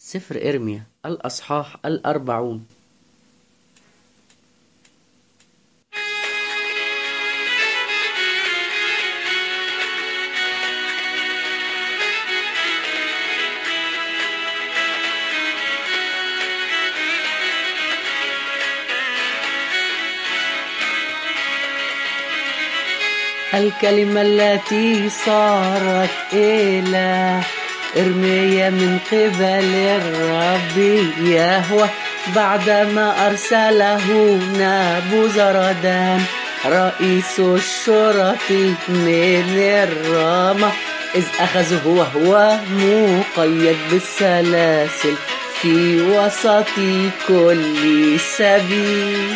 سفر إرميا الأصحاح 40. الكلمة التي صارت إلى إرميا من قبل الرب يهوه بعدما أرسله نبوزردان رئيس الشرطة من الرامة، إذ أخذه وهو مقيد بالسلاسل في وسط كل سبيل.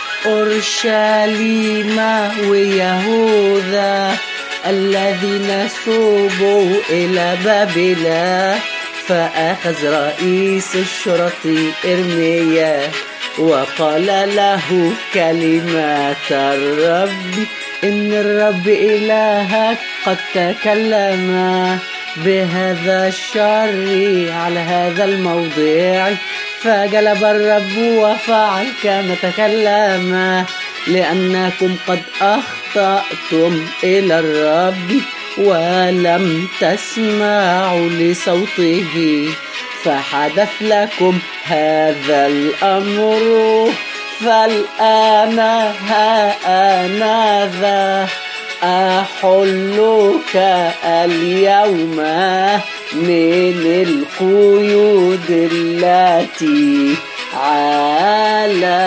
أورشليم ويهوذا الذين سوبوا إلى بابل، فأخذ رئيس الشرطة إرميا وقال له كلمات الرب: إن الرب إلهك قد تكلم بهذا الشر على هذا الموضع، فجلب الرب وفعل كما تكلم، لأنكم قد أخطأتم إلى الرب ولم تسمعوا لصوته، فحدث لكم هذا الأمر. فالآن ها أنا ذا أحلك اليوم من القيود التي على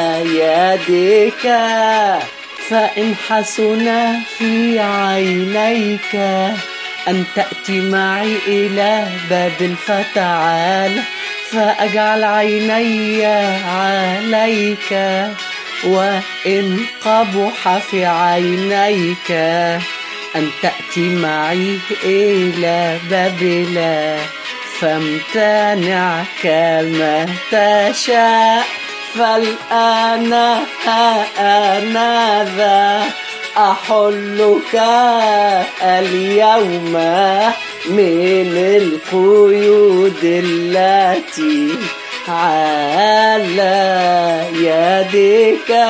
يدك، فإن حسن في عينيك أن تأتي معي إلى بابل فتعال، فأجعل عيني عليك، وإن قبح في عينيك أن تأتي معي إلى بابل، فامتنع كما تشاء. فالآن ها أنا ذا أحلك اليوم من القيود التي على يدك.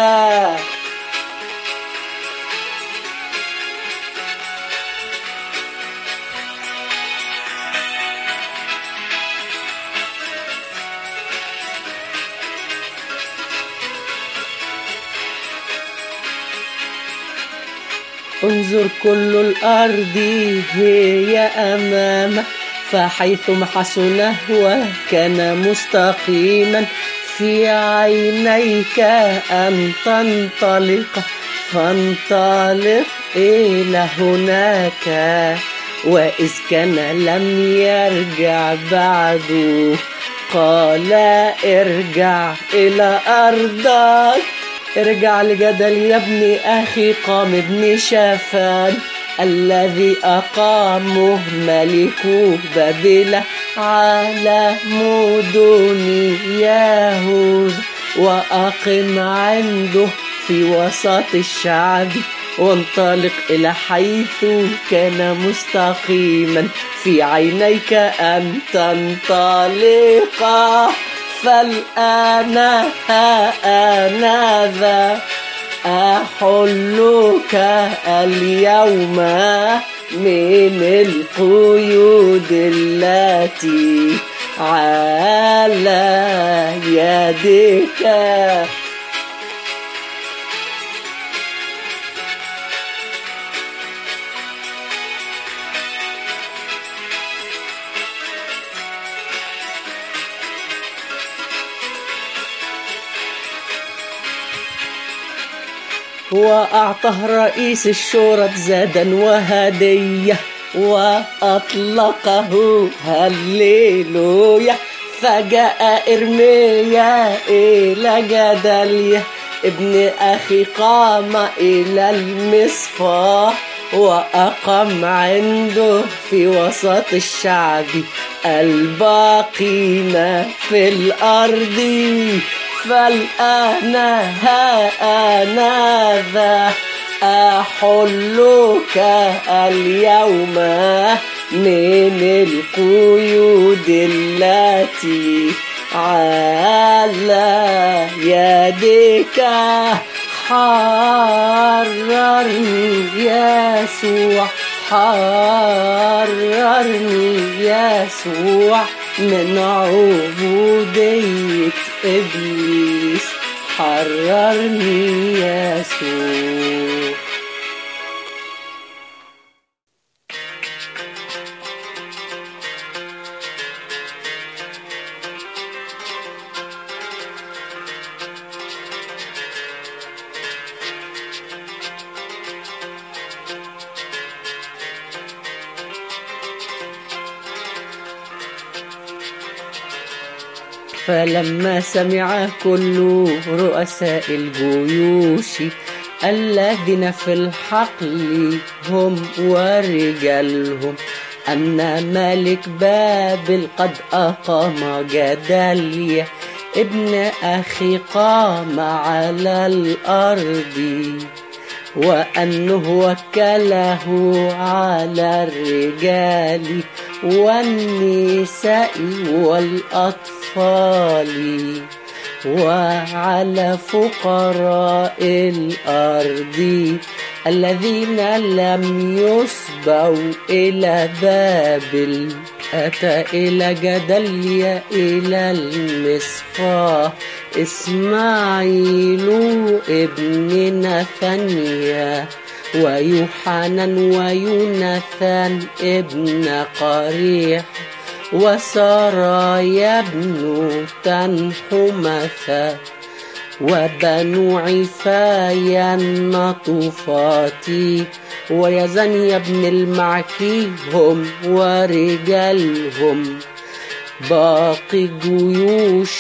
انظر، كل الأرض هي أمامك، فحيثما حسنه وكان مستقيما في عينيك أن تنطلق، فانطلق إلى هناك. وإذ كان لم يرجع بعد، قال: ارجع إلى أرضك. ارجع لجدل يا ابن أخي قام ابن شافان، الذي أقامه ملك بابل على مدن يهوذا، وأقم عنده في وسط الشعب، وانطلق إلى حيث كان مستقيما في عينيك أن تنطلق. فالآن ها أنا ذا أحلك اليوم من القيود التي على يدك. وأعطاه رئيس الشرط زادا وهدية، وأطلقه هللويا. فجاء إرميا إلى جدلية ابن أخي، قام إلى المصفاح وأقام عنده في وسط الشعب الباقين في الأرض. فالآن ها أنا ذا أحلك اليوم من القيود التي على يدك. حررني يسوع، حررني يسوع من عبودية إبليس، حررني يسوع. فلما سمع كل رؤساء الجيوش الذين في الحقل هم ورجالهم أن ملك بابل قد أقام جداليا ابن أخي قام على الأرض، وأنه وكله على الرجال والنساء والأطفال وعلى فقراء الأرض الذين لم يسبوا إلى بابل. أتى إلى جداليا إلى المصفاة إسماعيل ابن نثنيا ويوحنان ويوناثان ابن قريح وسرايا ابن تنحمث وبنو عفايا النطفاتي ويزنيا ابن المعكي هم ورجالهم باقي جيوش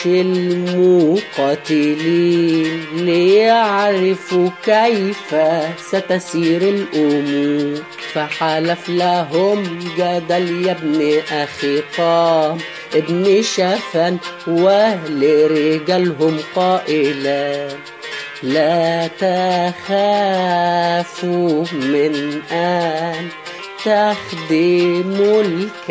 المقاتلين ليعرفوا كيف ستسير الأمور. فحلف لهم جداليا ابن أخي قام ابن شافان ولرجالهم قائلا: لا تخافوا من أن تخدموا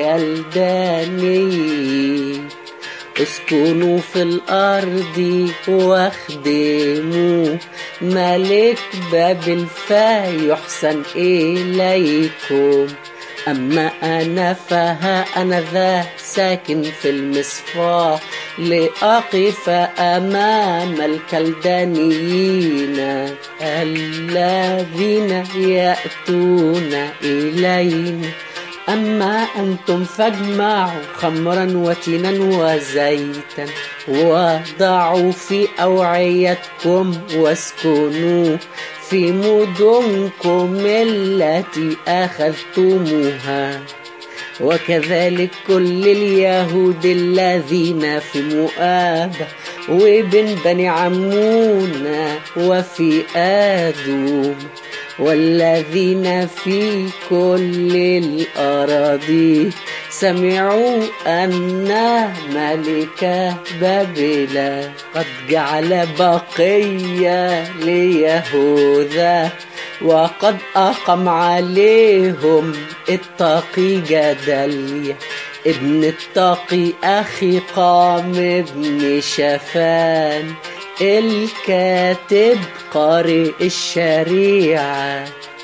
الكلداني، اسكنوا في الأرض واخدموا ملك بابل فيحسن إليكم. أما أنا فها أنا ذا ساكن في المصفاة لأقف أمام الكلدانيين الذين يأتون إلينا. أما أنتم فاجمعوا خمرا وتينا وزيتا وضعوا في أوعيتكم واسكنوا في مدنكم التي أخذتموها. وكذلك كل اليهود الذين في مؤاب وابن بني عمون وفي آدوم والذين في كل الأراضي سمعوا أن ملك بابل قد جعل بقية ليهوذا وقد أقام عليهم التقي جداليا ابن التقي أخي قام ابن شافان الكاتب قارئ الشريعة.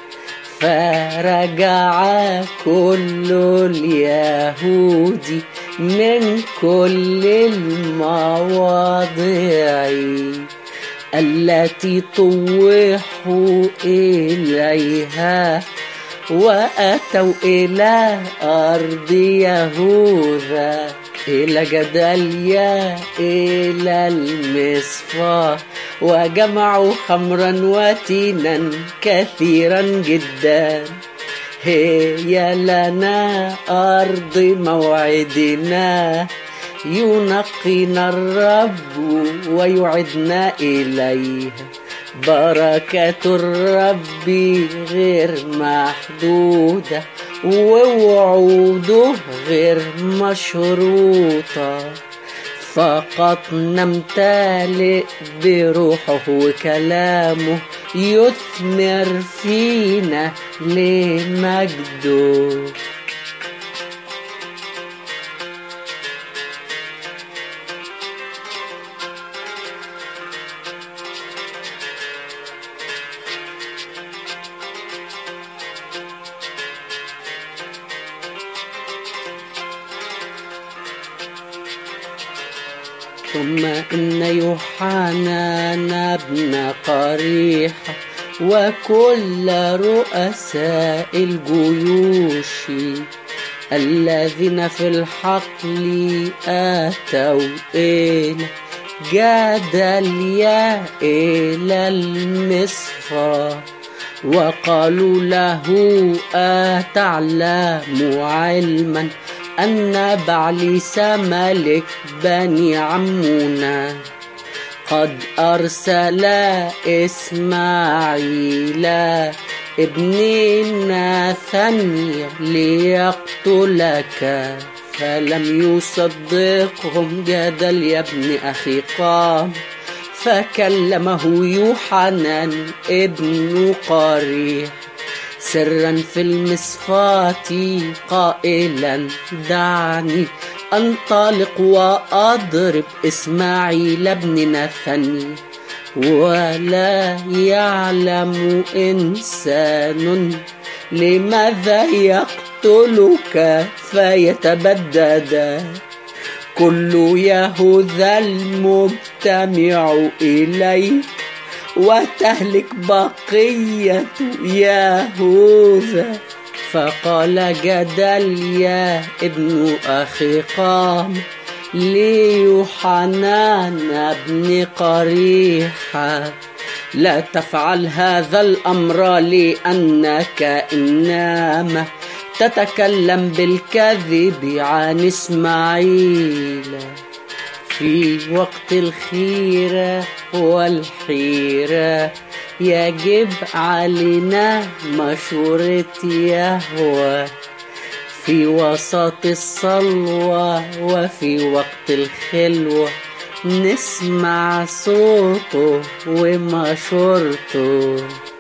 فرجع كل اليهود من كل المواضع التي طوحوا إليها وأتوا إلى أرض يهوذا إلى جداليا إلى المصفاة وجمعوا خمرا وتينا كثيرا جدا. هي لنا أرض موعدنا ينقينا الرب ويعدنا إليها. بركة الرب غير محدودة ووعوده غير مشروطة. فقط نمتلئ بروحه وكلامه يثمر فينا لمجده. ثم إن يوحنان ابن قريحة وكل رؤساء الجيوش الذين في الحقل آتوا إلى جدليا إلى المصفى وقالوا له: أتعلم علما أن بعليس ملك بني عمونا قد أرسل إسماعيل ابن ناثانيا ليقتلك؟ فلم يصدقهم جدليا ابن أخيقام، فكلمه يوحنان ابن قريح سرا في المصفاة قائلا: دعني أنطلق وأضرب إسماعيل ابن ناثانيا. ولا يعلم إنسان لماذا يقتلك فيتبدد كل يهوذا المجتمع إليك وتهلك بقية يهوذا. فقال جدليا ابن أخيقام ليوحنان ابن قريحة: لا تفعل هذا الأمر، لأنك إنما تتكلم بالكذب عن إسماعيل. في وقت الخيرة والحيرة يجب علينا مشورة يهوه، في وسط الصلوة وفي وقت الخلوة نسمع صوته ومشورته.